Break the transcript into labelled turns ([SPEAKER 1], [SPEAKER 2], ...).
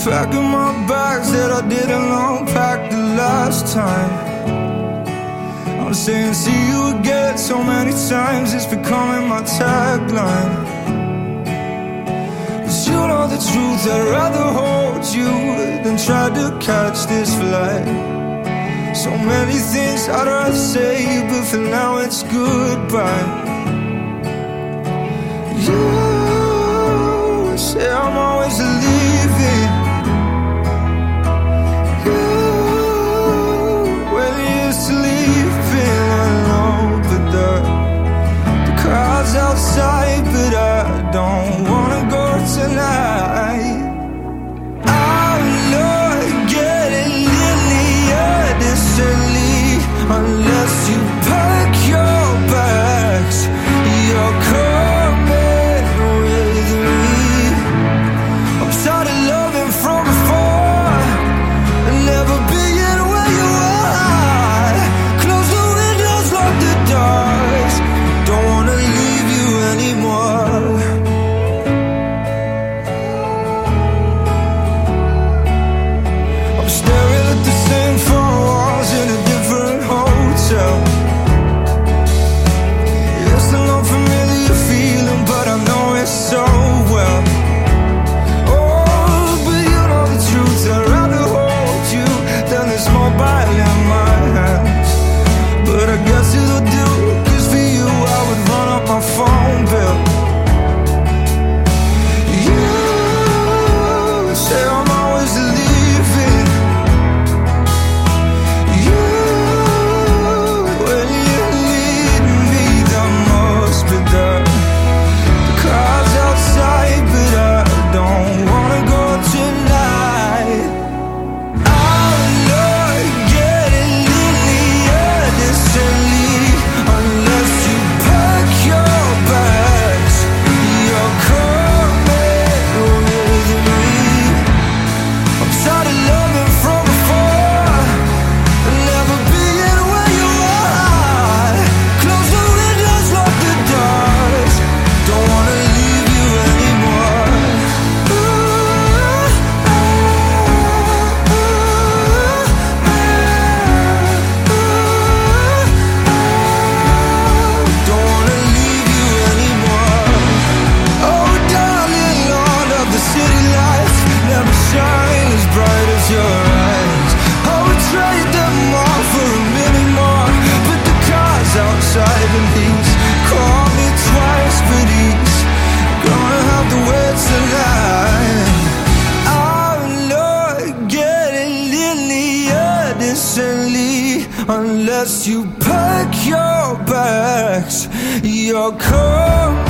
[SPEAKER 1] packing my bags that I didn't unpack the last time. I'm saying see you again so many times, it's becoming my tagline. 'Cause you know the truth, I'd rather hold you than try to catch this flight. So many things I'd rather say, but for now it's goodbye. You say I'm always leaving. You, when you're sleeping alone, but the crowd's outside, but I don't wanna go tonight. I'm not getting nearly innocently unless you pack your bags. You're coming with me. I'm tired of loving from before and never being where you are. Close the windows, lock the doors. Don't wanna leave you anymore. I'm staring at the same four walls in a different hotel. It's an unfamiliar feeling, but I know it so well. Oh, but you know the truth, I'd rather hold you than this mobile in my hands. But I guess it'll do, 'cause for you I would run up my phone bill. You say I'm always leaving. You, when you need me the most, but the crowd's outside, but I don't wanna go tonight. I'm not getting nearly innocently unless you pack your bags. You're coming with me. I'm tired of loving from before and never being where you are. Close the windows, lock the doors. Don't wanna leave you anymore. Don't wanna leave you anymore. Oh darling, Lord of the city lights never shine as bright as your eyes. I would trade them all for a minute more, but the car's outside and he's called me twice, but he's gonna have to wait tonight. I'm not getting nearly innocently unless you pack your bags. You're coming